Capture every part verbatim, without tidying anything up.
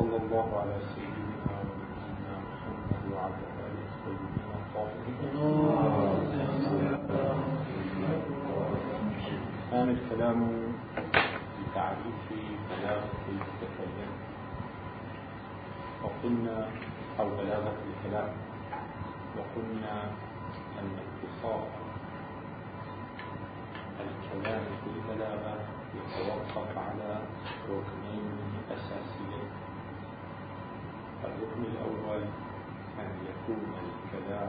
وصلى الله على سيدنا ونبينا محمد وعلى آله الطيبين الطاهرين. كان الكلام في تعريف بلاغة المتكلم، وقلنا أو بلاغة الكلام، وقلنا أن اتصاف الكلام بالبلاغة يتوقف على ركنين أساسيين. الركن الأول أن يكون الكلام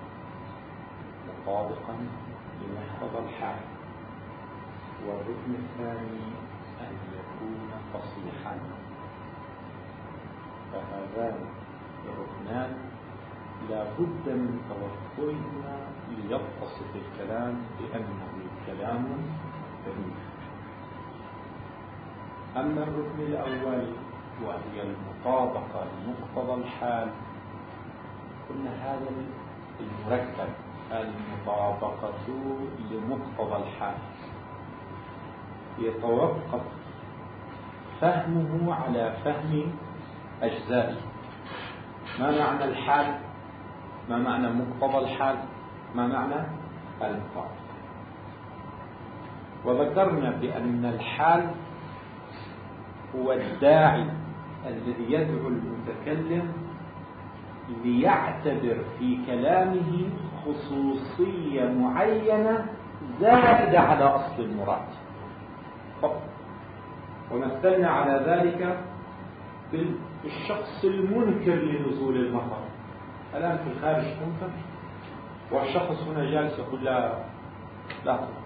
مطابقا لمقتضى الحال، والركن الثاني أن يكون فصيحا. فهذان الركنان لا بد من توفرهما ليتصف الكلام بأنه كلام بليغ. أما الركن الأول وهي المطابقة لمقتضى الحال، قلنا هذا المركب المطابقة لمقتضى الحال يتوقف فهمه على فهم أجزائه. ما معنى الحال؟ ما معنى مقتضى الحال؟ ما معنى المطابقة؟ وذكرنا بأن الحال هو الداعي الذي يدعو المتكلم ليعتبر في كلامه خصوصية معينة زائدة على أصل المراد فقط. ومثلنا على ذلك بالشخص المنكر لنزول المطر. الآن في الخارج تمطر والشخص هنا جالس يقول لا لا تمطر.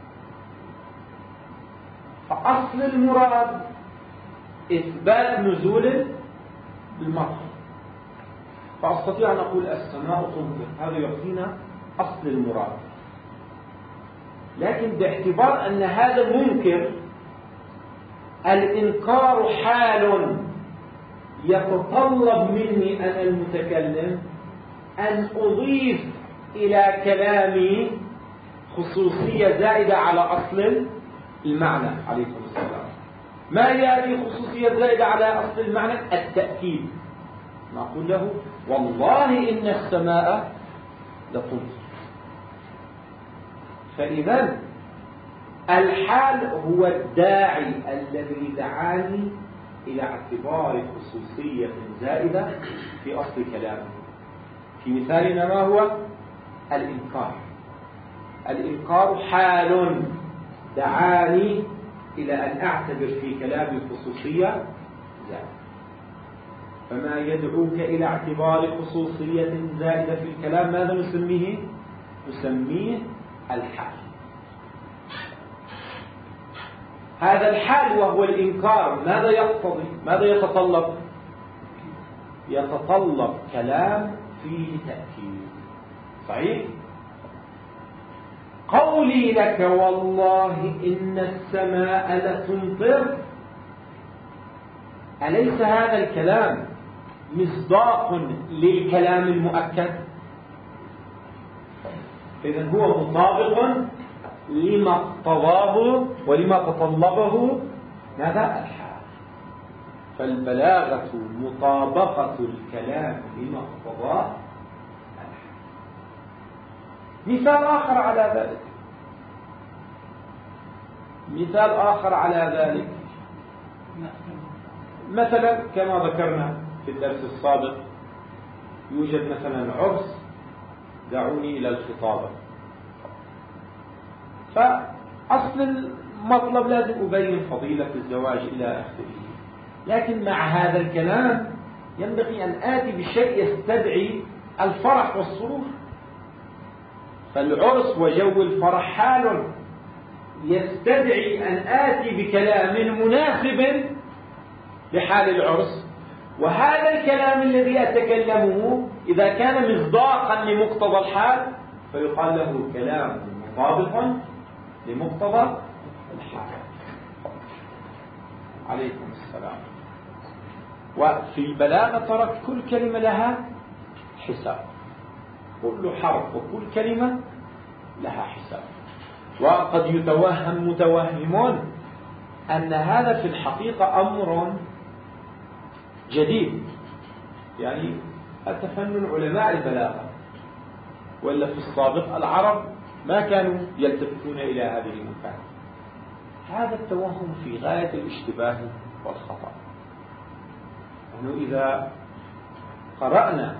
فأصل المراد إثبات نزول المطر، فأستطيع أن أقول السماء تمطر، هذا يعطينا أصل المراد. لكن باعتبار أن هذا منكر، الإنكار حال يتطلب مني أنا المتكلم أن أضيف إلى كلامي خصوصية زائدة على أصل المعنى. عليكم السلام. ما هي هذه الخصوصية الزائدة على أصل المعنى؟ التأكيد. نقول له والله إن السماء لتمطر. فإذا الحال هو الداعي الذي دعاني إلى اعتبار خصوصية زائدة في أصل كلامه. في مثالنا ما هو؟ الإنكار. الإنكار حال دعاني إلى أن أعتبر في كلامي خصوصية زائدة. فما يدعوك إلى اعتبار خصوصية زائدة في الكلام ماذا نسميه؟ نسميه الحال. هذا الحال وهو الإنكار ماذا يقتضي؟ ماذا يتطلب؟ يتطلب كلام فيه تأكيد. صحيح؟ قولي لك والله إن السماء لتمطر، أليس هذا الكلام مصداق للكلام المؤكد؟ إذن هو مطابق لما اقتضاه ولما تطلبه ماذا؟ الحال. فالبلاغة مطابقة الكلام لما اقتضاه الحال. مثال آخر على ذلك مثال آخر على ذلك مثلا كما ذكرنا في الدرس السابق، يوجد مثلا عرس، دعوني إلى الخطابة. فأصل المطلب لازم أبين فضيلة الزواج إلى آخره، لكن مع هذا الكلام ينبغي أن آتي بشيء يستدعي الفرح والسرور. فالعرس وجو الفرح حال يستدعي أن آتي بكلام مناسب لحال العرس، وهذا الكلام الذي أتكلمه إذا كان مصداقا لمقتضى الحال فيقال له كلام مطابق لمقتضى الحال. عليكم السلام. وفي البلاغة ترك كل كلمة لها حساب، كل حرف وكل كلمة لها حساب. وقد يتوهم متوهمون أن هذا في الحقيقة أمر جديد، يعني التفنن علماء البلاغة، وإلا في السابق العرب ما كانوا يلتفتون إلى هذه المفاهيم. هذا التوهم في غاية الاشتباه والخطأ. أنه إذا قرأنا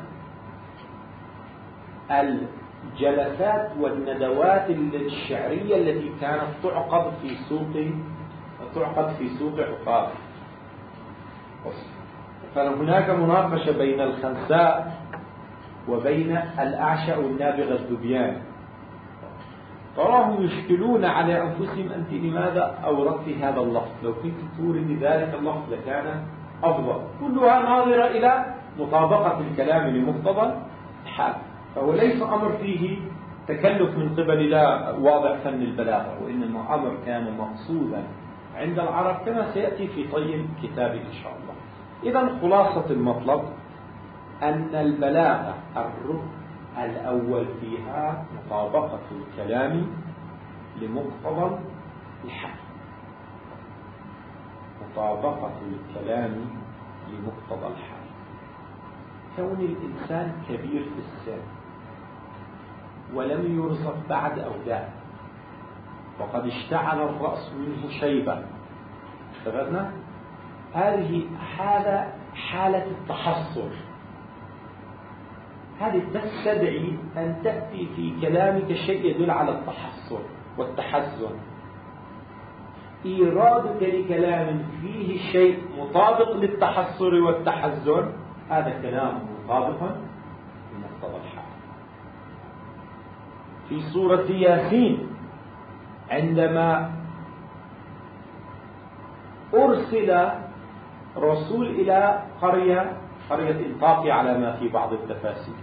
الجلسات والندوات الشعرية التي كانت تعقد في سوق تعقد في سوق عقاب، فهناك مناقشة بين الخنساء وبين الأعشى والنابغة الذبيان، تراهم يشكلون على أنفسهم: أنت لماذا أوردت هذا اللفظ؟ لو كنت تورد ذلك اللفظ لكان أفضل. كلها ناظرة إلى مطابقة الكلام لمقتضى الحال، فهو ليس أمر فيه تكلف من قبل لا واضع فن البلاغة، وإنما أمر كان مقصودا عند العرب كما سيأتي في طي الكتاب إن شاء الله. إذن خلاصة المطلب أن البلاغة الركن الأول فيها مطابقة الكلام لمقتضى الحال، مطابقة الكلام لمقتضى الحال. كون الإنسان كبير في السن ولم يرزق بعد أولاد وقد اشتعل الرأس منه شيبة، اتفقنا؟ هذه حالة حالة التحصر، هذه تستدعي أن تأتي في كلامك شيء يدل على التحصر والتحزن. إيرادك لكلام فيه شيء مطابق للتحصر والتحزن، هذا كلام مطابق لمقتضى الحال. في سورة ياسين عندما أرسل رسول إلى قرية قرية إنطاقية على ما في بعض التفاسير،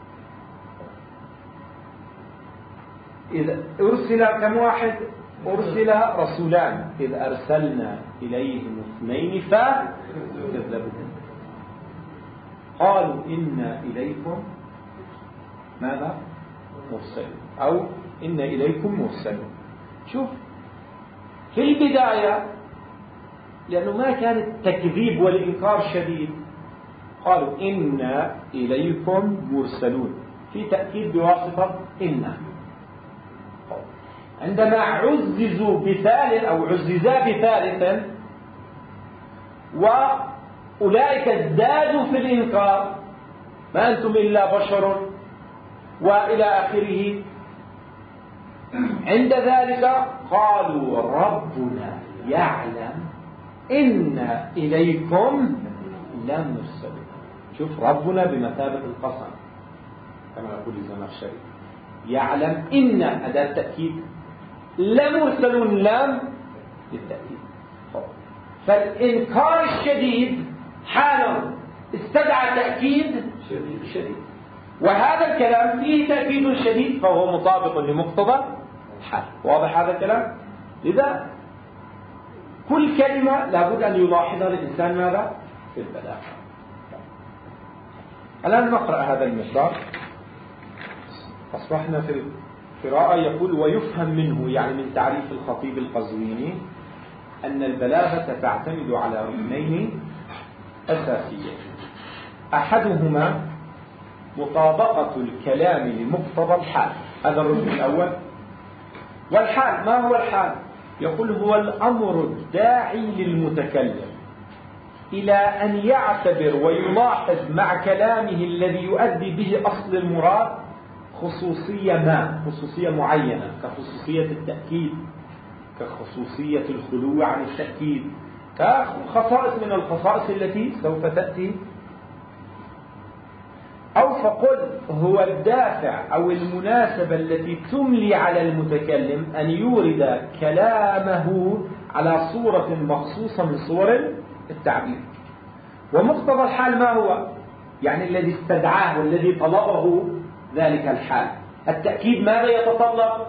إذا أرسل كم واحد؟ أرسل رسولان، إذ أرسلنا إليهم اثنين فكذبوا قالوا إنا إليكم ماذا؟ مرسلون، أو إنا إليكم مرسلون. شوف في البداية لأنه ما كان التكذيب والإنكار شديد، قالوا إنا إليكم مرسلون، في تأكيد بواسطة إنا. عندما عززوا بثالث أو عززا بثالث وأولئك ازدادوا في الإنكار: ما أنتم إلا بشر وإلى آخره، عند ذلك قالوا ربنا يعلم إنا إليكم لمرسلون. شوف ربنا بمثابة القسم كما يقول الزمخشري، يعلم إن أداة تأكيد، لمرسلون لام للتأكيد. فالإنكار الشديد حالا استدعى تأكيد شديد، وهذا الكلام فيه تأكيد شديد فهو مطابق لمقتضى الحال. واضح هذا الكلام؟ لذا كل كلمة لابد أن يلاحظها الإنسان ماذا؟ في البلاغة. الآن نقرأ هذا المصدر. أصبحنا في القراءة. يقول: ويفهم منه، يعني من تعريف الخطيب القزويني، أن البلاغة تعتمد على ركنين أساسيين: أحدهما مطابقة الكلام لمقتضى الحال، هذا الركن الأول. والحال ما هو الحال؟ يقول: هو الأمر الداعي للمتكلم إلى أن يعتبر ويلاحظ مع كلامه الذي يؤدي به أصل المراد خصوصية ما، خصوصية معينة، كخصوصية التأكيد، كخصوصية الخلو عن التأكيد، كخصائص من الخصائص التي سوف تأتي. أو فقل هو الدافع أو المناسبة التي تملي على المتكلم أن يورد كلامه على صورة مخصوصة من صور التعبير. ومقتضى الحال ما هو؟ يعني الذي استدعاه والذي طلبه ذلك الحال. التأكيد ماذا يتطلب؟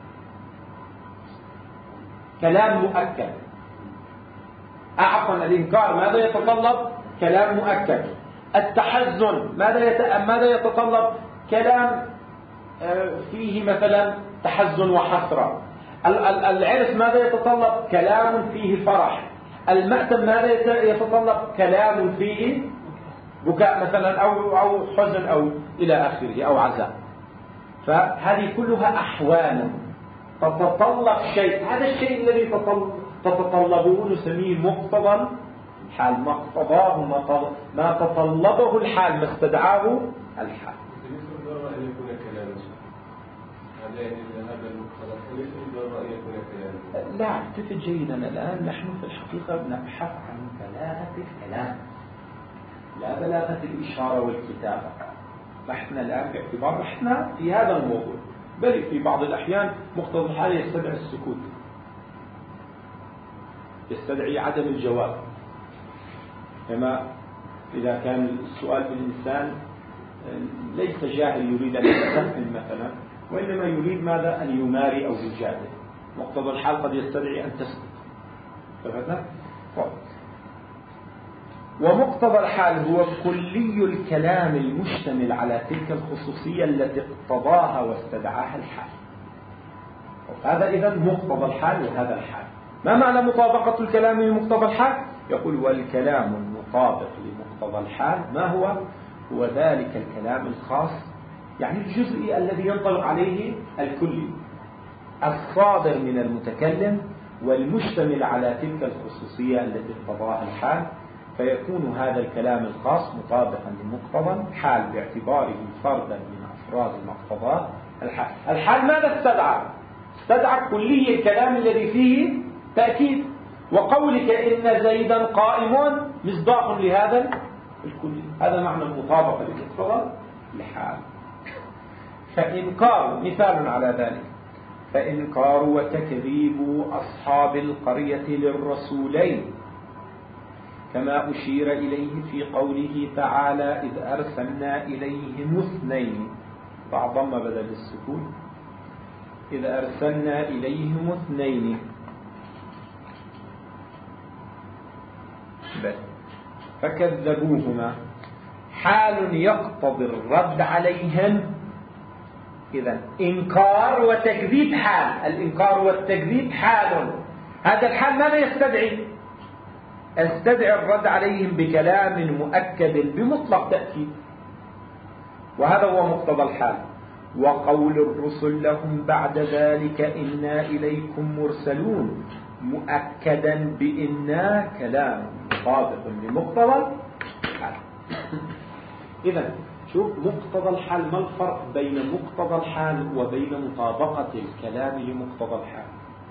كلام مؤكد. عفوا الإنكار ماذا يتطلب؟ كلام مؤكد. التحزن ماذا يت... ماذا يتطلب؟ كلام فيه مثلا تحزن وحسرة. العرس ماذا يتطلب؟ كلام فيه فرح. المأتم ماذا يتطلب؟ كلام فيه بكاء مثلا أو أو حزن أو إلى آخره أو عزاء. فهذه كلها أحوال تتطلب شيء، هذا الشيء الذي تتطلبه نسميه مقتضى الحال، ما اقتضاه ما تطلبه الحال، ما استدعاه الحال. لا، انتبه جيدا، الآن نحن في الحقيقة نبحث عن بلاغة الكلام لا بلاغة الإشارة والكتابة. نحن الآن باعتبار نحن في هذا الموضوع، بل في بعض الأحيان مقتضى الحال يستدعي السكوت، يستدعي عدم الجواب. كما إذا كان السؤال بالإنسان ليس جاهل يريد أن يتفهم مثلا، وإنما يريد ماذا؟ أن يماري أو يجادل، مقتضى الحال قد يستدعي أن تسكت. فهذا ومقتضى الحال هو كلي الكلام المشتمل على تلك الخصوصية التي اقتضاها واستدعاها الحال. هذا إذن مقتضى الحال. وهذا الحال ما معنى مطابقة الكلام لمقتضى الحال؟ يقول والكلام المطابق لمقتضى الحال ما هو؟ هو ذلك الكلام الخاص، يعني الجزئي الذي ينطلق عليه الكلي، الصادر من المتكلم والمشتمل على تلك الخصوصية التي اقتضاها الحال، فيكون هذا الكلام الخاص مطابقا لمقتضى الحال باعتباره فردا من أفراد مقتضاه الحال. الحال ماذا استدعى؟ استدعى كلي الكلام الذي فيه تأكيد، وقولك إن زيدا قائم مصداق لهذا الكلي، هذا معنى المطابقة لمقتضى الحال. فإنكار مثال على ذلك، فإنكار وتكذيب أصحاب القرية للرسولين كما أشير إليه في قوله تعالى إذ أرسلنا إليهم اثنين، فضم بدل السكون، إذ أرسلنا إليهم اثنين بس فكذبوهما، حال يقتضي الرد عليهم. إذن إنكار وتكذيب حال، الإنكار والتكذيب حال، هذا الحال ماذا يستدعي؟ استدعي الرد عليهم بكلام مؤكد بمطلق تأكيد، وهذا هو مقتضى الحال. وقول الرسل لهم بعد ذلك إنا إليكم مرسلون مؤكدا بإنا كلام مطابق لمقتضى الحال. إذن شوف مقتضى الحال، ما الفرق بين مقتضى الحال وبين مطابقة الكلام لمقتضى الحال؟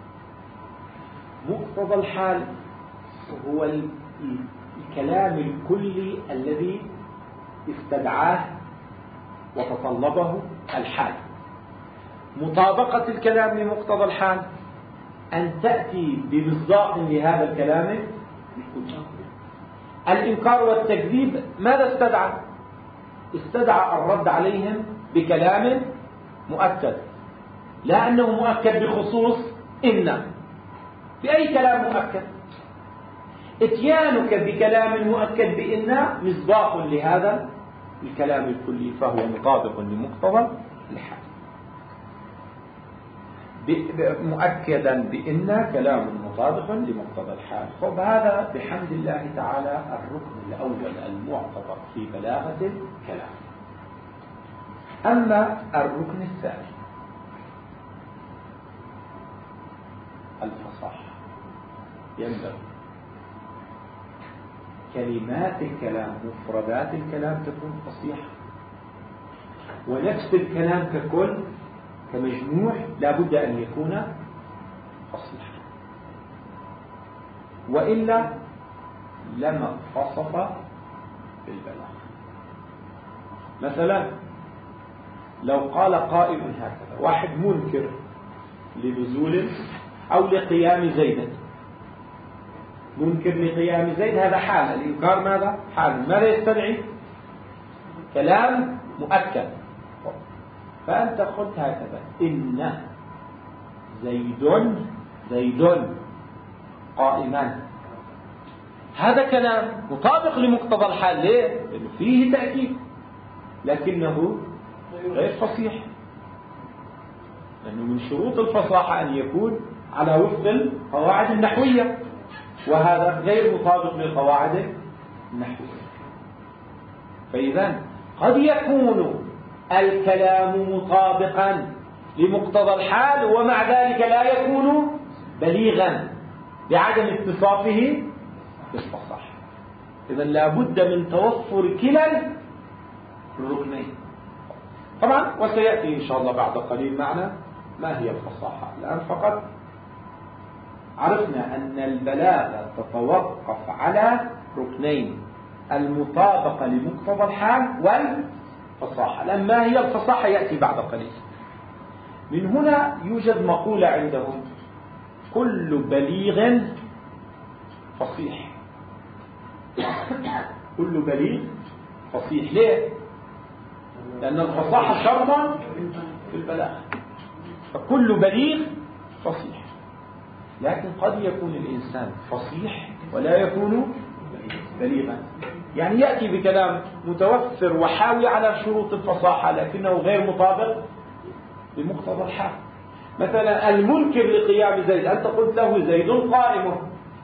مقتضى الحال هو الكلام الكلي الذي استدعاه وتطلبه الحال. مطابقة الكلام لمقتضى الحال أن تأتي بمصداق لهذا الكلام الكلي. الإنكار والتكذيب ماذا استدعى؟ استدعى الرد عليهم بكلام مؤكد، لا أنه مؤكد بخصوص إن، بأي كلام مؤكد؟ اتيانك بكلام مؤكد بإن مصداق لهذا الكلام الكلي، فهو مطابق لمقتضى الحال، مؤكدا بإن كلام مطابق لمقتضى الحال. فهذا بحمد الله تعالى الركن الأول المعتبر في بلاغة الكلام. أما الركن الثاني الفصاحة، ينبغي كلمات الكلام مفردات الكلام تكون فصيحة، ونفس الكلام ككل كمجموع لا بد أن يكون فصيحا، وإلا لما اتصف بالبلاغة. مثلا لو قال قائل هكذا، واحد منكر لنزول أو لقيام زيد، منكر لقيام زيد، هذا حال، الإنكار ماذا؟ حال، ماذا يستدعي؟ كلام مؤكد. فأنت قلت هكذا إن زيد زيد قائما، هذا كلام مطابق لمقتضى الحال. ليه؟ لأنه فيه تأكيد لكنه غير فصيح، لأنه من شروط الفصاحة أن يكون على وفق القواعد النحوية. وهذا غير مطابق لقواعد النحوية. فإذا قد يكون الكلام مطابقا لمقتضى الحال ومع ذلك لا يكون بليغا بعدم اتصافه بالفصاحة. إذا لا بد من توفر كلا الركنين. طبعا وسيأتي إن شاء الله بعد قليل معنا ما هي الفصاحة. الآن فقط عرفنا أن البلاغة تتوقف على ركنين: المطابقة لمقتضى الحال والفصاحة. الآن ما هي الفصاحة يأتي بعد قليل. من هنا يوجد مقولة عندهم: كل بليغ فصيح. كل بليغ فصيح. ليه؟ لأن الفصاحة شرط في البلاغة، فكل بليغ فصيح. لكن قد يكون الإنسان فصيح ولا يكون بليغا، يعني يأتي بكلام متوفر وحاوي على شروط الفصاحة لكنه غير مطابق بمقتضى الحال. مثلا المنكر لقيام زيد، أنت قلت له زيد قائم،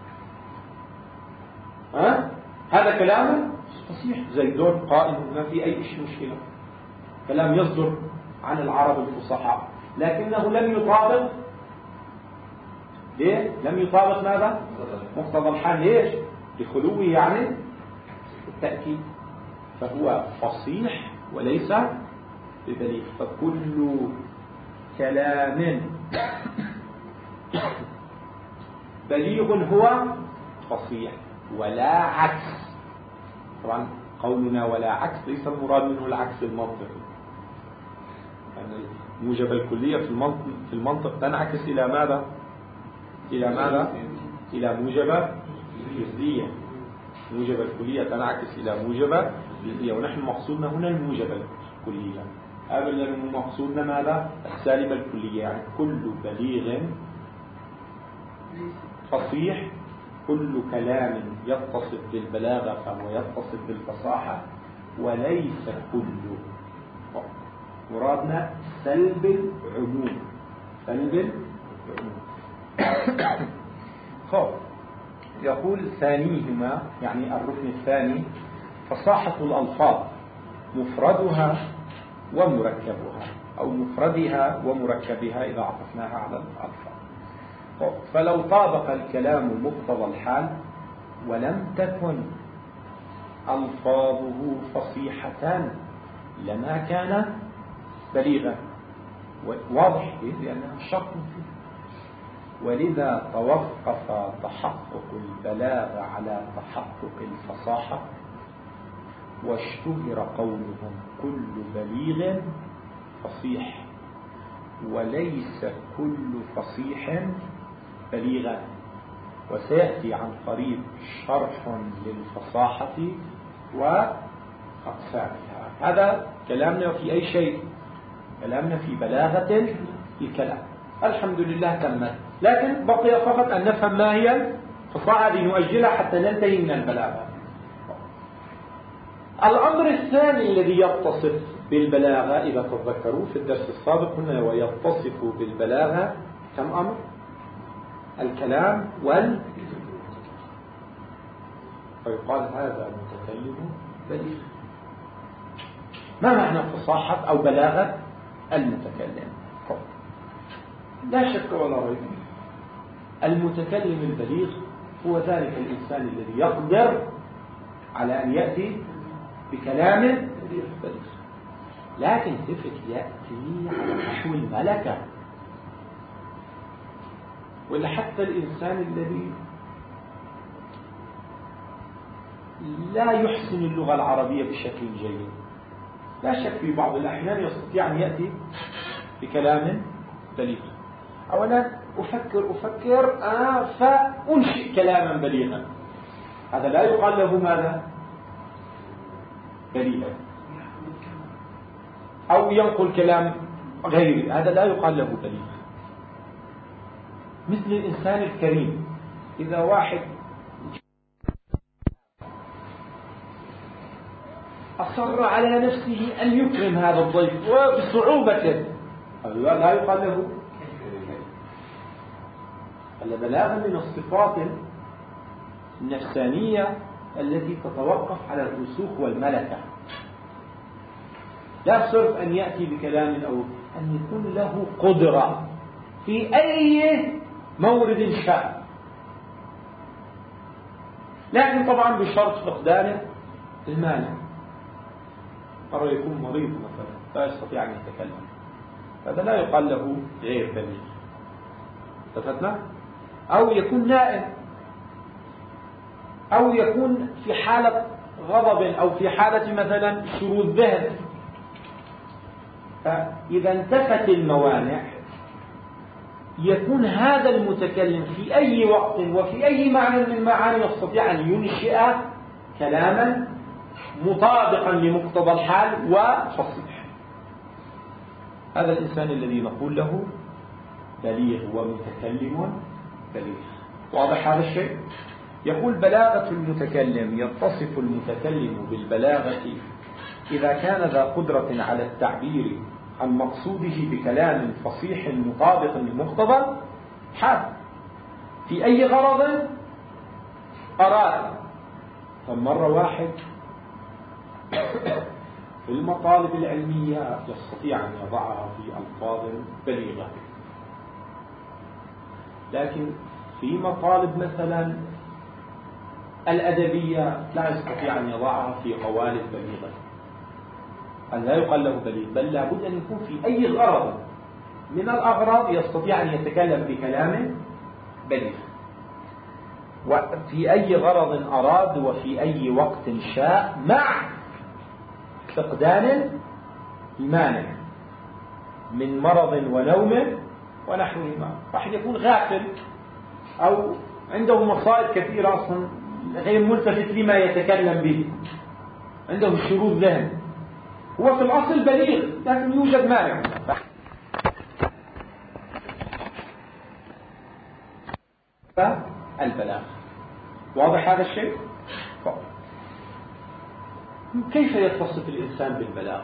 ها؟ هذا كلام فصيح، زيد قائم، ما في أي مشكلة، كلام يصدر عن العرب الفصحاء، لكنه لم يطابق. ليه؟ لم يطابق ماذا؟ مقتضى الحال. ليش؟ لخلوه يعني التأكيد، فهو فصيح وليس ببليغ. فكل كلام بليغ هو فصيح ولا عكس. طبعا قولنا ولا عكس ليس المراد منه العكس المنطقي، يعني موجب الكلية في المنطق, في المنطق تنعكس إلى ماذا؟ إلى ماذا؟ إلى موجب الجزئية. موجب الكلية تنعكس إلى موجب الجزئية، ونحن مقصودنا هنا الموجب الكلية. أبدا مقصودنا ماذا؟ السالب الكلية، يعني كل بليغ فصيح، كل كلام يتصف بالبلاغة فهو يتصف بالفصاحة، وليس كل. مرادنا سلب العموم، سلب العموم. خب يقول ثانيهما، يعني الركن الثاني: فصاحة الألفاظ مفردها ومركبها، أو مفردها ومركبها إذا عطفناها على الألفاظ. فلو طابق الكلام مقتضى الحال ولم تكن ألفاظه فصيحة لما كان بليغا. واضح لأنها شرط فيه. ولذا توقف تحقق البلاغة على تحقق الفصاحة، واشتهر قولهم كل بليغ فصيح وليس كل فصيح بليغا. وسيأتي عن قريب شرح للفصاحة وأقسامها. هذا كلامنا في أي شيء؟ كلامنا في بلاغة الكلام. الحمد لله تمت، لكن بقي فقط أن نفهم ما هي الفصاحة لنؤجلها حتى ننتهي من البلاغة. الأمر الثاني الذي يتصف بالبلاغة، إذا تذكروا في الدرس السابق هنا، ويتصف بالبلاغة كم أمر؟ الكلام وال فيقال هذا متكلم بليغ. ما معنى فصاحة أو بلاغة المتكلم؟ لا شك ولا ريب، المتكلم البليغ هو ذلك الإنسان الذي يقدر على أن يأتي بكلام بليغ، لكن تفت يأتي على نحو الملكة. ولا حتى الإنسان الذي لا يحسن اللغة العربية بشكل جيد، لا شك في بعض الأحيان يستطيع أن يأتي بكلام بليغ. أولا أفكر أفكر آه فأنشئ كلاما بليغا، هذا لا يقال له ماذا؟ بليغا. أو ينقل كلام غيري، هذا لا يقال له بليغ. مثل الإنسان الكريم، إذا واحد أصر على نفسه أن يكرم هذا الضيف وبصعوبة، لا يقال له. البلاغة من الصفات النفسانية التي تتوقف على الرسوخ والملكة، لا صرف أن يأتي بكلام أو أن يكون له قدرة في أي مورد شاء، لكن طبعا بشرط فقدان المانع. مرة يكون مريض مثلا لا يستطيع أن يتكلم، هذا لا يقال له غير بليغ، اتفقنا؟ أو يكون نائم، أو يكون في حالة غضب، أو في حالة مثلا شرود ذهن. فإذا انتفت الموانع يكون هذا المتكلم في أي وقت وفي أي معنى من المعاني يستطيع أن ينشئ كلاما مطابقا لمقتضى الحال وفصيح. هذا الإنسان الذي نقول له بليغ ومتكلم بليغ. واضح هذا الشيء؟ يقول بلاغة المتكلم: يتصف المتكلم بالبلاغة إذا كان ذا قدرة على التعبير عن مقصوده بكلام فصيح مطابق لمقتضى الحال في أي غرض أراد. فمرة واحد في المطالب العلمية يستطيع أن يضعها في ألفاظ بليغة، لكن في مطالب مثلا الأدبية لا يستطيع أن يضعها في قوالب بليغة. هذا لا يقال له بليغ، بل لابد أن يكون في أي غرض من الأغراض يستطيع أن يتكلم بكلام بليغ، وفي أي غرض أراد وفي أي وقت شاء، مع فقدان المانع من مرض ونوم ونحوهما. واحد يكون غافل أو عنده مصائب كثيرة أصلا غير ملتفت لما يتكلم به، عنده شرود ذهن، هو في الأصل بليغ لكن يوجد مانع. فالبلاغ واضح هذا الشيء؟ كيف يتصف الإنسان بالبلاغة؟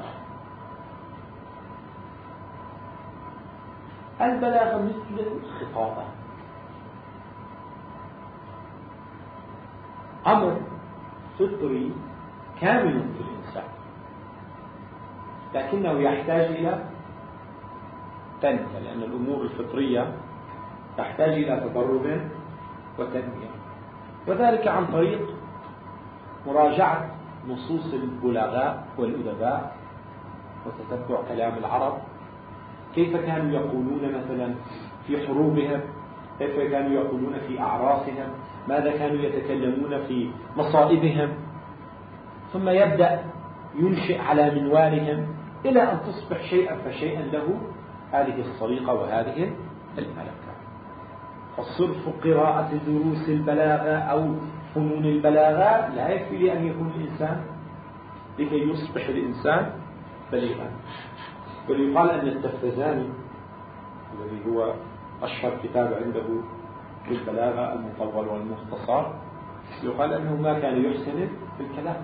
البلاغة مثل الخطابة، أمر فطري كامل في الإنسان، لكنه يحتاج إلى تنمية، لأن الأمور الفطرية تحتاج إلى تدرب وتنمية، وذلك عن طريق مراجعة نصوص البلغاء والأدباء وتتبع كلام العرب، كيف كانوا يقولون مثلا في حروبهم، كيف كانوا يقولون في أعراسهم، ماذا كانوا يتكلمون في مصائبهم، ثم يبدأ ينشئ على منوالهم إلى أن تصبح شيئا فشيئا له هذه الصريقة وهذه الملكة. فصرف قراءة دروس البلاغة أو فنون البلاغة لا يكفي لأن يكون الإنسان لكي يصبح الإنسان بليغا. بل يقال أن التفتزاني الذي هو أشهر كتاب عنده في البلاغة المطول والمختصر، يقال أنه ما كان يحسن في الكلام.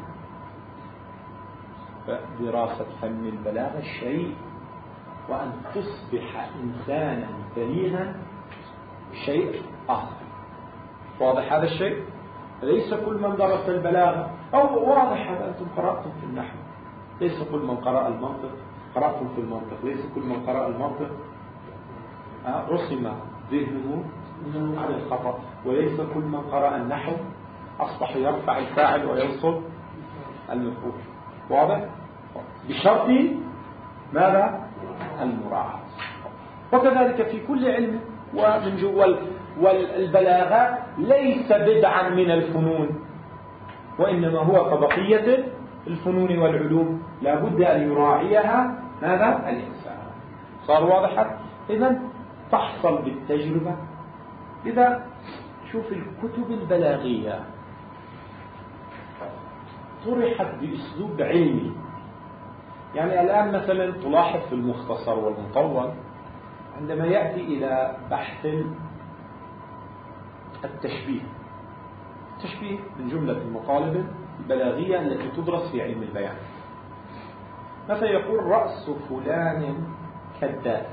فدراسة فن البلاغة شيء، وأن تصبح إنسانا بليغا شيء آخر. واضح هذا الشيء؟ ليس كل من درس البلاغة أو واضح هذا أنتم قرأتم في النحو، ليس كل من قرأ المنطق قرأتم في المنطق، ليس كل من قرأ المنطق رسم ذهنه على الخطأ، وليس كل من قرأ النحو أصبح يرفع الفاعل وينصب المفعول. واضح؟ بشرط ماذا؟ المراعاة. وكذلك في كل علم ومن جوال. والبلاغة ليس بدعا من الفنون، وإنما هو كبقية الفنون والعلوم، لا بد أن يراعيها ماذا؟ الإنسان. صار واضحا؟ إذن تحصل بالتجربة. إذا شوف الكتب البلاغية طرحت بأسلوب علمي، يعني الآن مثلا تلاحظ في المختصر والمطول عندما يأتي إلى بحث التشبيه، التشبيه من جملة المطالب البلاغية التي تدرس في علم البيان، مثلا يقول رأس فلان كالدائر،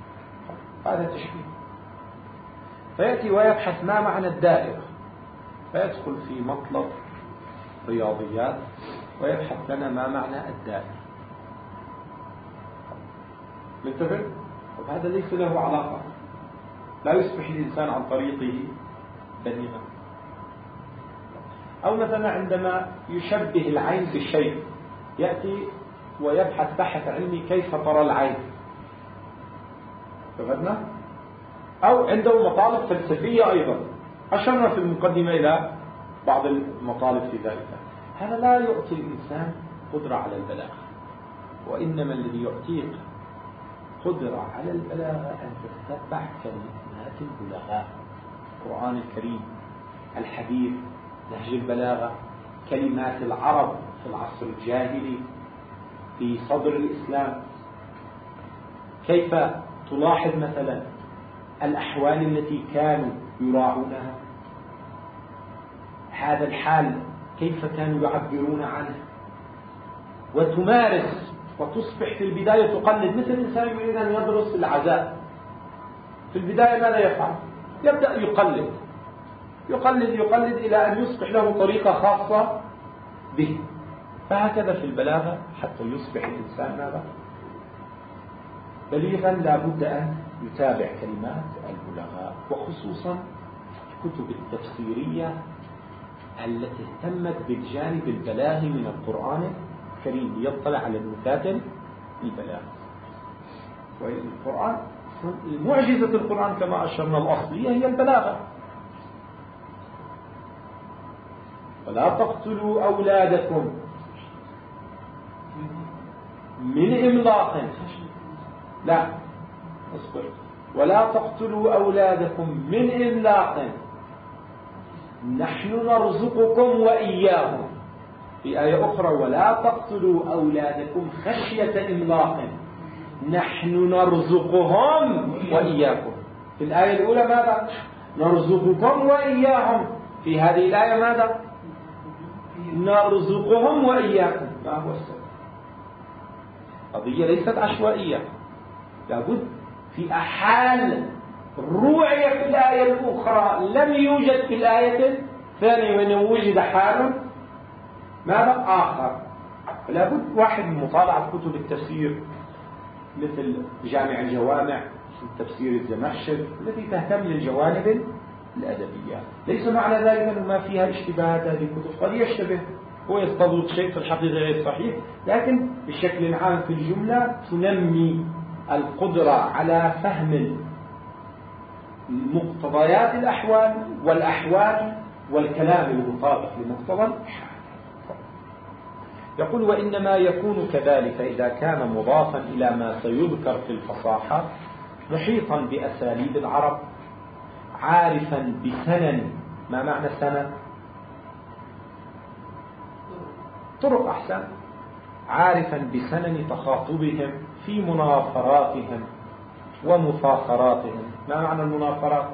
هذا تشبيه. فيأتي ويبحث ما معنى الدائرة، فيدخل في مطلب رياضيات ويبحث لنا ما معنى الدائرة. منتبه؟ وهذا ليس له علاقة، لا يصبح الإنسان عن طريقه بليغا. أو مثلا عندما يشبه العين بالشيء، يأتي ويبحث بحث علمي كيف ترى العين، فهمنا؟ أو عنده مطالب فلسفية أيضا، أشرنا في المقدمة إلى بعض المطالب في ذلك. هذا لا يعطي الإنسان قدرة على البلاغة، وإنما الذي يعطيك قدرة على البلاغة أن تتبع كلمات البلغاء، القرآن الكريم، الحديث، نهج البلاغة، كلمات العرب في العصر الجاهلي في صدر الإسلام، كيف تلاحظ مثلا الأحوال التي كانوا يراعونها، هذا الحال كيف كانوا يعبرون عنه، وتمارس وتصبح في البداية تقلد. مثل الإنسان يريد أن يدرس العزاء، في البداية ماذا يفعل؟ يبدأ يقلد يقلد يقلد إلى أن يصبح له طريقة خاصة به. فهكذا في البلاغة حتى يصبح الإنسان ماذا؟ بليغا لا بد أن يتابع كلمات البلغاء، وخصوصا الكتب التفسيرية التي اهتمت بالجانب البلاغي من القرآن الكريم، ليطلع على النكات البلاغ. والقرآن معجزة القرآن كما أشرنا الأصلية هي البلاغة. ولا تقتلوا أولادكم من إملاق، لا اصبر، ولا تقتلوا أولادكم من إملاق نحن نرزقكم وإياهم. في آية أخرى ولا تقتلوا أولادكم خشية إملاق نحن نرزقهم وإياكم. في الآية الأولى ماذا؟ نرزقكم وإياهم. في هذه الآية ماذا؟ نرزقهم وإياكم. ما هو السبب؟ قضية ليست عشوائية، لابد في أحال روعية في الآية الأخرى لم يوجد في الآية الثانية، وإنه وجد حال ماذا آخر. لابد واحد من مطالعة كتب التفسير مثل جامع الجوامع في تفسير الزمخشري التي تهتم للجوانب الأدبية. ليس معنى ذلك أنه ما فيها اشتباهات، هذه الكتب قد يشتبه ويستضبط شيء في الحقيقة غير صحيح، لكن بشكل عام في الجملة تنمي القدرة على فهم مقتضيات الأحوال والأحوال والكلام المطابق لمقتضى الحال. يقول وإنما يكون كذلك إذا كان مضافا إلى ما سيذكر في الفصاحة، محيطا بأساليب العرب، عارفا بسنن. ما معنى سنن؟ طرق أحسن. عارفا بسنن تخاطبهم في مناظراتهم ومفاخراتهم. ما معنى المناظرات؟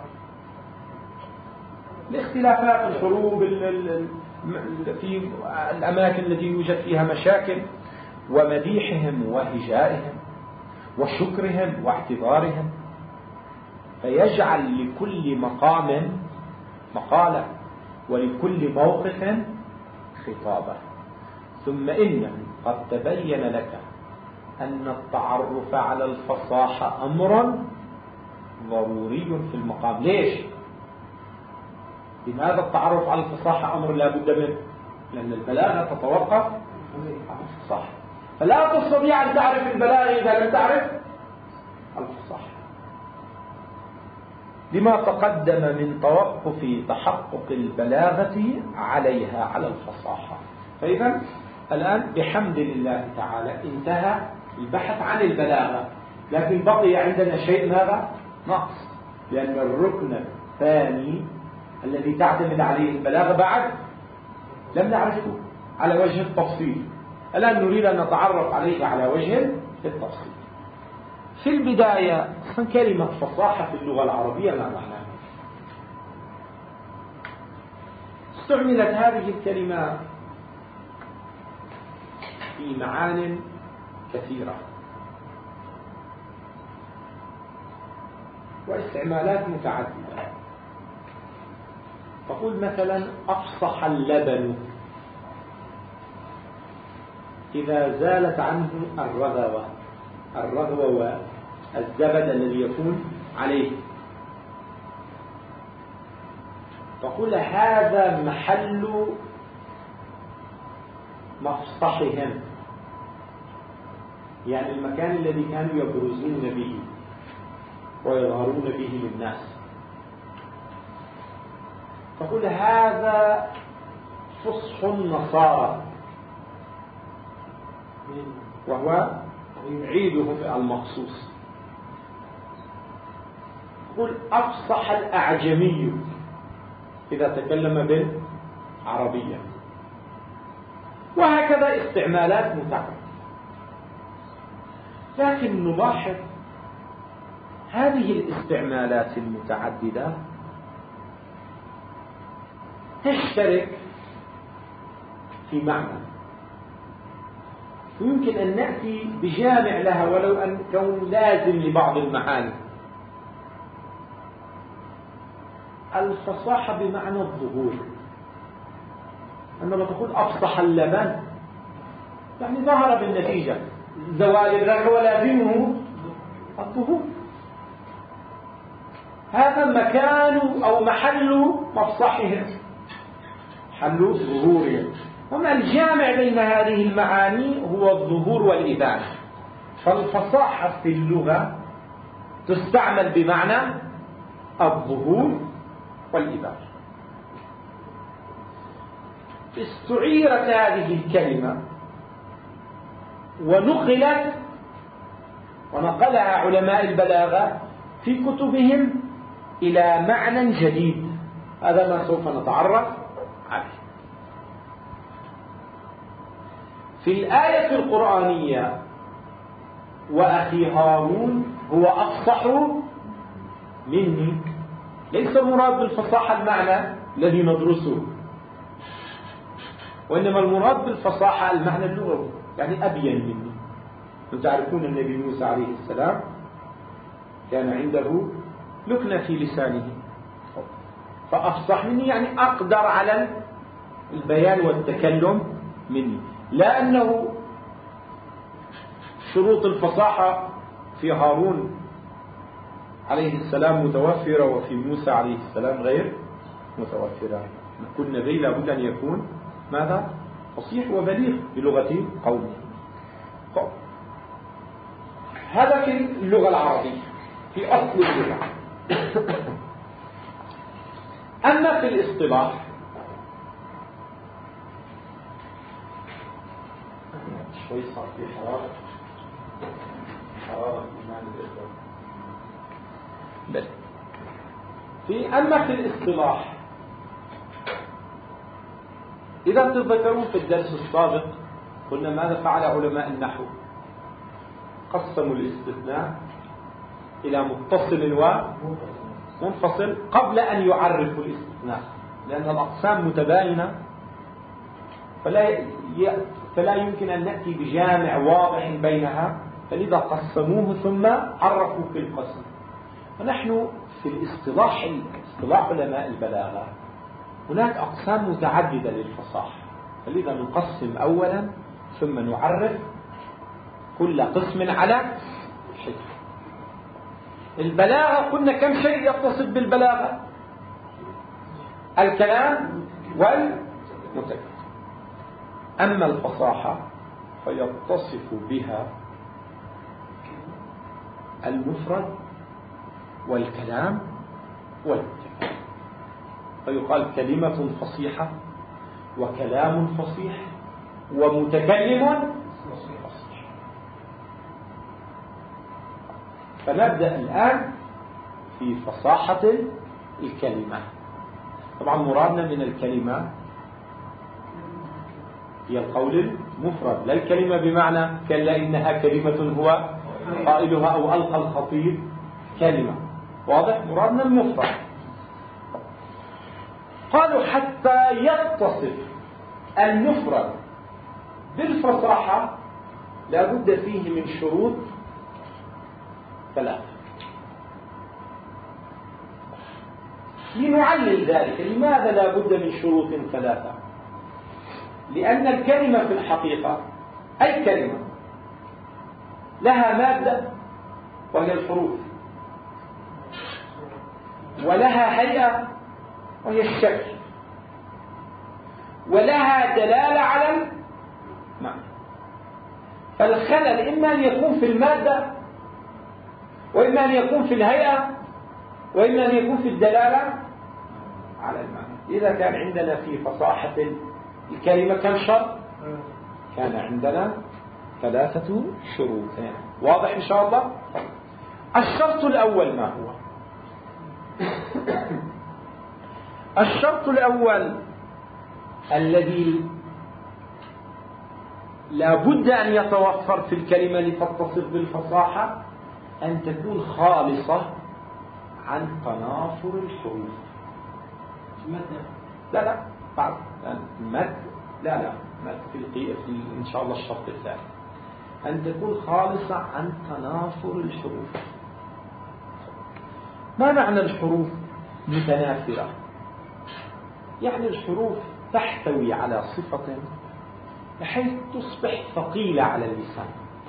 الاختلافات، الحروب في الأماكن التي يوجد فيها مشاكل، ومديحهم وهجائهم وشكرهم واعتذارهم. فيجعل لكل مقام مقالة ولكل موقف خطابة. ثم إنه قد تبين لك أن التعرف على الفصاحة أمر ضروري في المقام. ليش؟ لماذا التعرف على الفصاحة أمر لا بد منه؟ لأن البلاغة تتوقف على الفصاحة، فلا تستطيع أن تعرف البلاغة إذا لم تعرف الفصاحة، لما تقدم من توقف تحقق البلاغة عليها على الفصاحة. فإذا الآن بحمد الله تعالى انتهى البحث عن البلاغة، لكن بقي عندنا شيء ماذا؟ نقص، لأن الركن الثاني الذي تعتمد عليه البلاغة بعد لم نعرفه على وجه التفصيل. الآن نريد أن نتعرف عليه على وجه التفصيل. في البداية كلمة فصاحة في اللغة العربية ما معناها؟ استعملت هذه الكلمة في معان كثيرة واستعمالات متعددة. أقول مثلا أفصح اللبن إذا زالت عنه الرغوة، الرغوة والزبد الذي يكون عليه، فقل هذا محل مفصحهم، يعني المكان الذي كانوا يبرزون به ويظهرون به للناس. فقل هذا فصح النصارى، وهو يعيده المخصوص. قل أفصح الأعجمي إذا تكلم بالعربية، وهكذا استعمالات متعددة. لكن نلاحظ هذه الاستعمالات المتعددة تشترك في معنى، ويمكن أن نأتي بجامع لها ولو أن كون لازم لبعض المعاني. الفصاحة بمعنى الظهور، عندما تقول أفصح اللبن يعني ظهر بالنتيجة، زوال الرغوة لازمه الظهور، هذا مكان أو محل مفصحهم، محل ظهورهم. وما الجامع بين هذه المعاني هو الظهور والإبانة. فالفصاحة في اللغة تستعمل بمعنى الظهور والإبانة. استعيرت هذه الكلمة ونقلت ونقلها علماء البلاغة في كتبهم إلى معنى جديد، هذا ما سوف نتعرف عليه. في الآية القرآنية وأخي هارون هو أفصح مني، ليس المراد بالفصاحة المعنى الذي ندرسه، وإنما المراد بالفصاحة المعنى اللغوي، يعني أبين مني. تعرفون النبي موسى عليه السلام كان عنده لكنة في لسانه، فأفصح مني يعني أقدر على البيان والتكلم مني، لا أنه شروط الفصاحة في هارون عليه السلام متوفرة وفي موسى عليه السلام غير متوفرة. كل نبي لابد أن يكون ماذا؟ فصيح وبليغ بلغة قومه. هذا في اللغة العربية في أصل اللغة. أما في الاصطلاح شوي صار في حرارة حرارة إيمان الإصطلاح بس في أما في الاصطلاح، إذا تتذكرون في الدرس السابق قلنا ماذا فعل علماء النحو؟ قسموا الاستثناء إلى متصل ومنفصل قبل أن يعرفوا الاستثناء، لأن الأقسام متباينة فلا ي... فلا يمكن أن نأتي بجامع واضح بينها، فلذا قسموه ثم عرفوا في القسم. ونحن في الاصطلاح اصطلاح علماء البلاغة هناك أقسام متعددة للفصاحة، فلذا نقسم أولا ثم نعرف كل قسم على حد. البلاغة قلنا كم شيء يتصف بالبلاغة؟ الكلام والمتكلم. أما الفصاحة فيتصف بها المفرد والكلام والمتكلم، فيقال كلمة فصيحة وكلام فصيح ومتكلم فصيح. فنبدأ الآن في فصاحة الكلمة. طبعا مرادنا من الكلمة هي القول المفرد، لا الكلمة بمعنى كلا إنها كلمة هو قائلها أو ألقى الخطيب كلمة، واضح؟ مرادنا المفرد. قالوا حتى يتصف المفرد بالفصاحة لا بد فيه من شروط ثلاثة. لنعلل ذلك. لماذا لا بد من شروط ثلاثة؟ لأن الكلمة في الحقيقة أي كلمة لها مادة وهي الحروف، ولها هيئة وهي الشكل، ولها دلالة على المعنى. فالخلل إما أن يكون في المادة، وإما أن يكون في الهيئة، وإما أن يكون في الدلالة على المعنى. إذا كان عندنا في فصاحة الكلمة كم شرط؟ كان عندنا ثلاثة شروط. واضح إن شاء الله؟ الشرط الأول ما هو؟ الشرط الأول الذي لا بد أن يتوفر في الكلمة لتتصف بالفصاحة أن تكون خالصة عن تنافر الحروف. لا لا بعد مد لا لا مد في القيئة في إن شاء الله الشرط الثاني أن تكون خالصة عن تنافر الحروف. ما معنى الحروف متنافرة؟ يعني الحروف تحتوي على صفة بحيث تصبح ثقيلة على اللسان.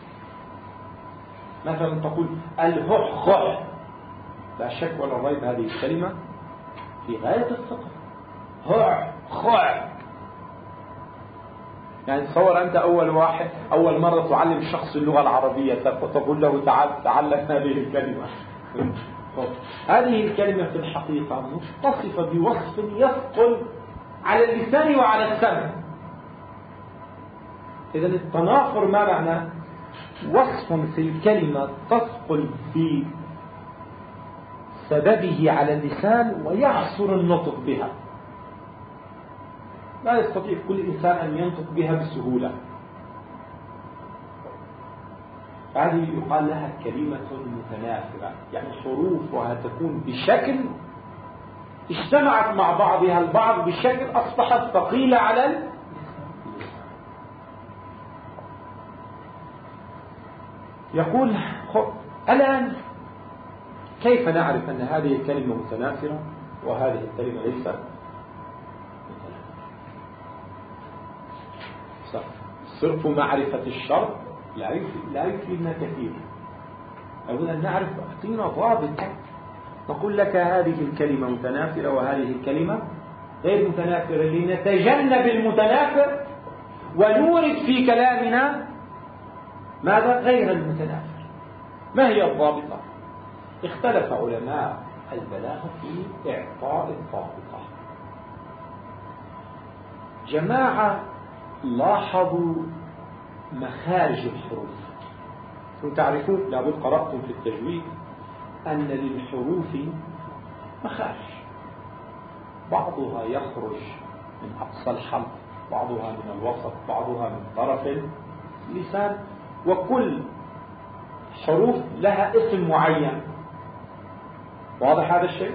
مثلا تقول الهح خح، لا شك ولا ريب هذه الكلمة في غاية الثقل. هح خح، يعني تصور أنت أول واحد أول مرة تعلم شخص اللغة العربية تقول له تعال تعلم هذه الكلمة. هذه الكلمة في الحقيقة متصفة بوصف يثقل على اللسان وعلى السمع. إذا التنافر ما معنى؟ وصف في الكلمة تثقل بسببه على اللسان ويعصر النطق بها، لا يستطيع كل إنسان أن ينطق بها بسهولة. هذه يقال لها كلمة متنافرة، يعني حروفها تكون بشكل اجتمعت مع بعضها البعض بشكل أصبحت ثقيلة على اللسان. يقول الآن كيف نعرف أن هذه الكلمة متنافرة وهذه الكلمة ليست متنافرة؟ صرف معرفة الشرط لا يفيدنا كثير. لابد أن نعرف، أعطينا ضابط نقول لك هذه الكلمة متنافرة وهذه الكلمة غير متنافرة، لنتجنب المتنافر ونورد في كلامنا ماذا؟ غير المتنافر. ما هي الضابطة؟ اختلف علماء البلاغة في إعطاء الضابطة. جماعة لاحظوا مخارج الحروف. كنتم تعرفون لابد قرأتم في التجويد أن للحروف مخارج، بعضها يخرج من أقصى الحلق، بعضها من الوسط، بعضها من طرف اللسان، وكل حروف لها اسم معين. واضح هذا الشيء؟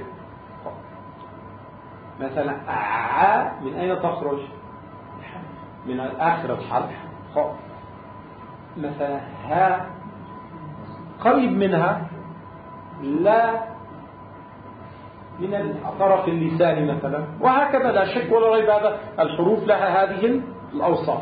مثلا ع من أين تخرج؟ من آخر الحلق. مثلا ها قريب منها، لا من الطرف اللساني مثلا، وهكذا. لا شك ولا ريب هذا الحروف لها هذه الأوصاف.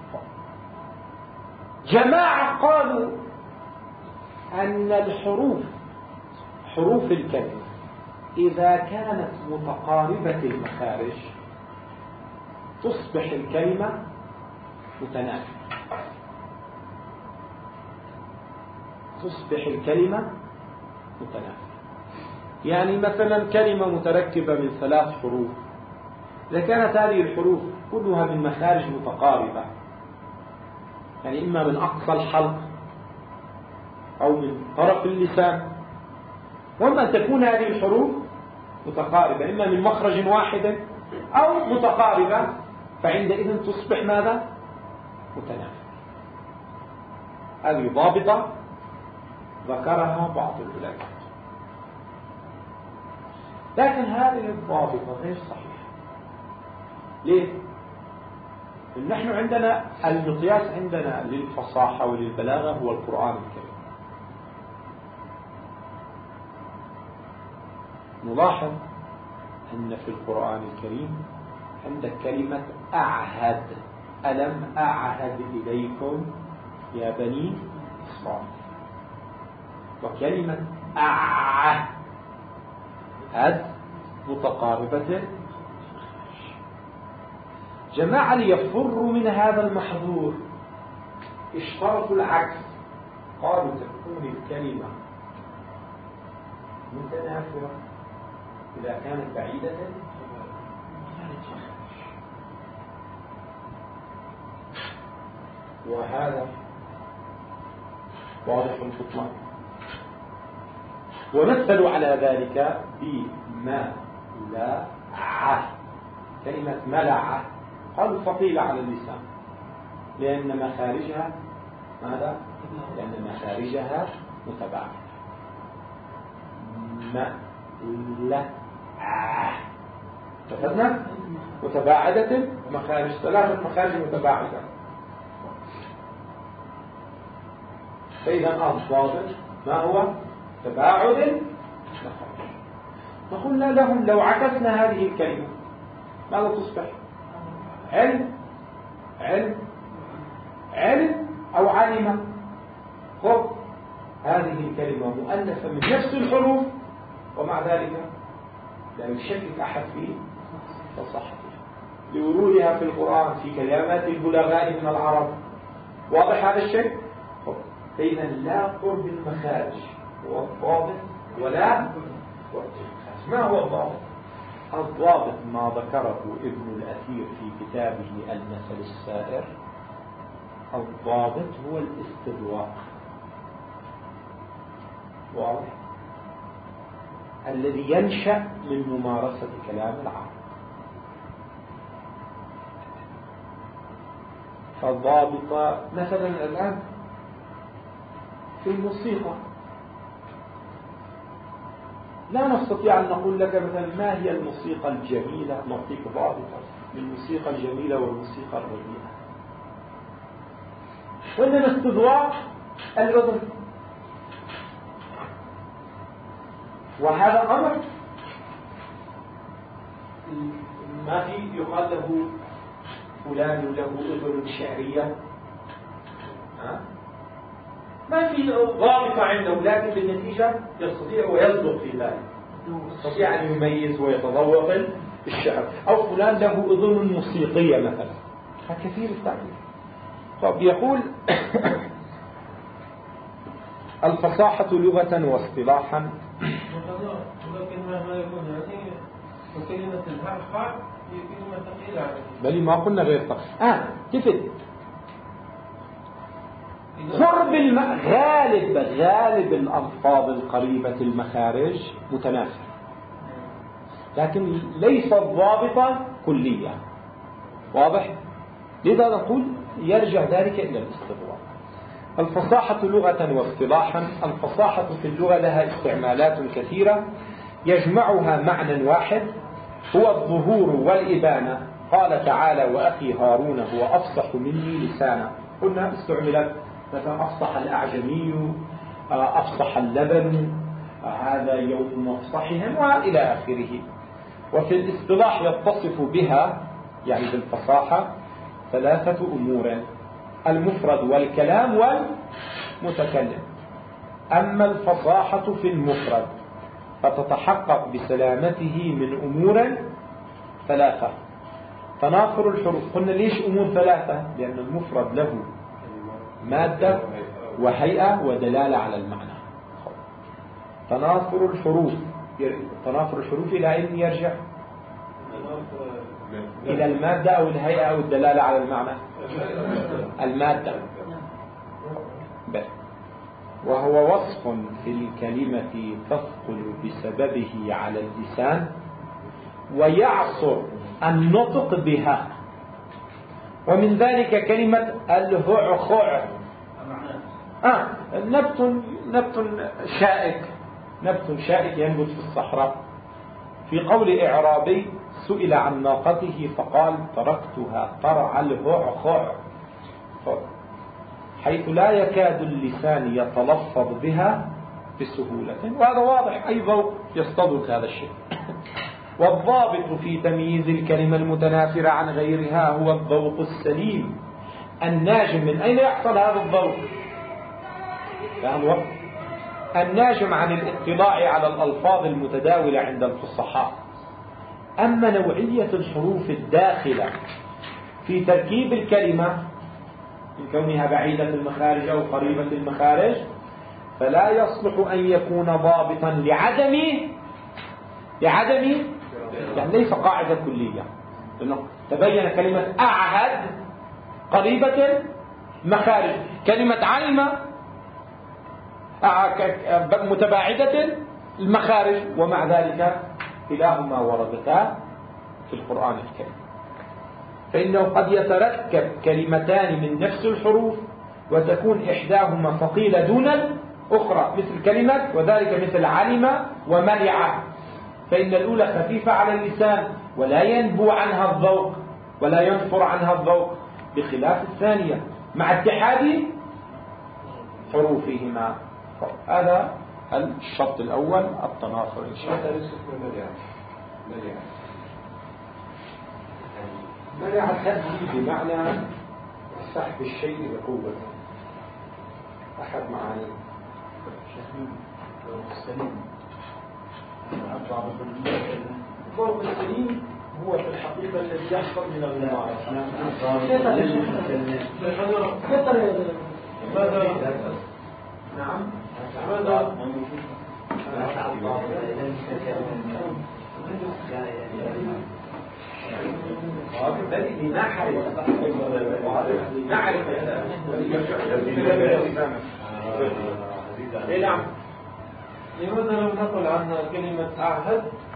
جماعة قالوا أن الحروف حروف الكلمة إذا كانت متقاربة المخارج تصبح الكلمة متنافرة، تصبح الكلمة متنافرة. يعني مثلا كلمة متركبة من ثلاث حروف، إذا كانت هذه الحروف كلها من مخارج متقاربة، يعني إما من أقصى الحلق أو من طرف اللسان، وإما أن تكون هذه الحروف متقاربة إما من مخرج واحد أو متقاربة، فعندئذ تصبح ماذا؟ متنافرة. هذه ضابطة ذكرها بعض العلماء، لكن هذه الضابطة غير صحيحة. ليه؟ نحن عندنا المقياس عندنا للفصاحة وللبلاغة هو القرآن الكريم. نلاحظ أن في القرآن الكريم عندك كلمة أعهد، ألم أعهد إليكم يا بني إسرائيل، وكلمة أعهد متقاربة. جماعة ليفروا من هذا المحظور اشترطوا العكس، قالوا تكون الكلمة متنافرة إذا كانت بعيدة وهذا واضح الخطوة. ومثلوا على ذلك بما لا ع، كلمة ملع قالوا ثقيلة على اللسان لأن مخارجها ماذا؟ لأن مخارجها متباعدة. ما لا ع اتفقنا؟ متباعدة مخارج، ثلاثة مخارج متباعدة. فإذا الضابط ما هو؟ تباعد مخارج. فقلنا لهم لو عكسنا هذه الكلمة ماذا تصبح؟ علم علم علم أو علم. خذ هذه الكلمة مؤنثة من نفس الحروف ومع ذلك لا يشكك أحد في فصاحتها لورودها في القرآن في كلمات البلغاء من العرب. واضح هذا الشيء؟ فإذا لا قرب المخارج هو الضابط ولا ما هو الضابط؟ الضابط ما ذكره ابن الأثير في كتابه المثل السائر. الضابط هو الاستدواء، واضح، الذي ينشأ من ممارسة كلام العرب. فالضابط مثلا الآن في الموسيقى لا نستطيع أن نقول لك مثلا ما هي الموسيقى الجميلة، نعطيك ضابطا للموسيقى الجميلة والموسيقى الرديئة، وإنما استضواء الأذن. وهذا أمر ما في يقال له فلان له أذن شعرية، ما في ضابطة عنده، لكن بالنتيجة يستطيع ويصدق في ذلك، يستطيع أن يميز ويتذوق الشعر. أو فلان له أذن موسيقية مثلا، كثير التعبير. طب يقول الفصاحة لغة واصطلاحا. ولكن مهما يكون هذه وكلمة الحرف هي كلمة ثقيلة عليه. بل ما قلنا غير ثقيل. آه كيف قرب الم... غالب غالب الألفاظ القريبة المخارج متنافرة، لكن ليست ضابطة كلية. واضح؟ لذا نقول يرجع ذلك إلى الاستدراك. الفصاحة لغة واصطلاحا. الفصاحة في اللغة لها استعمالات كثيرة يجمعها معنى واحد هو الظهور والإبانة. قال تعالى وأخي هارون هو أفصح مني لسانا. قلنا استعملت مثلا أفصح الأعجمي، أفصح اللبن، هذا يوم مفصحهم وإلى آخره. وفي الاصطلاح يتصف بها يعني بالفصاحة ثلاثة أمور: المفرد والكلام والمتكلم. أما الفصاحة في المفرد فتتحقق بسلامته من أمور ثلاثة: تنافر الحروف. قلنا ليش أمور ثلاثة؟ لأن المفرد له مادة وهيئة ودلالة على المعنى. تنافر الحروف، تنافر الحروف إلى أين يرجع؟ إلى المادة أو الهيئة أو الدلالة على المعنى. المادة بس. وهو وصف في الكلمة تثقل بسببه على اللسان ويعصر النطق بها. ومن ذلك كلمة الهعخع. آه نبت نبت شائك، نبت شائك ينبت في الصحراء. في قول إعرابي سئل عن ناقته فقال تركتها ترعى الهعخع، حيث لا يكاد اللسان يتلفظ بها بسهولة. وهذا واضح، أي ذوق يستضرك هذا الشيء. والضابط في تمييز الكلمة المتنافرة عن غيرها هو الذوق السليم الناجم. من أين يحصل هذا الذوق؟ يعني الناجم عن الاطلاع على الألفاظ المتداولة عند الفصحاء. أما نوعية الحروف الداخلة في تركيب الكلمة من كونها بعيدة المخارج أو قريبة المخارج فلا يصلح أن يكون ضابطا لعدم لعدم يعني ليس قاعدة كلية، لأنه تبين كلمة أعهد قريبة مخارج، كلمة علم متباعدة المخارج، ومع ذلك كلاهما وردتا في القرآن الكريم. فإنه قد يتركب كلمتان من نفس الحروف وتكون إحداهما ثقيلة دون الأخرى، مثل كلمة وذلك مثل علم وملع، فإن الأولى خفيفة على اللسان ولا ينبو عنها الذوق ولا ينفر عنها الذوق، بخلاف الثانية مع اتحاد حروفهما. هذا الشرط الأول التناصر إن شاء الله. منع التأدي بمعنى سحب الشيء بقوة، أحد معاني السليم. الضوء السليم هو في الحقيقة الذي يحصل من الممارسة. نعم ماذا نعرف نعم. لماذا لم نقل عن كلمة أعهد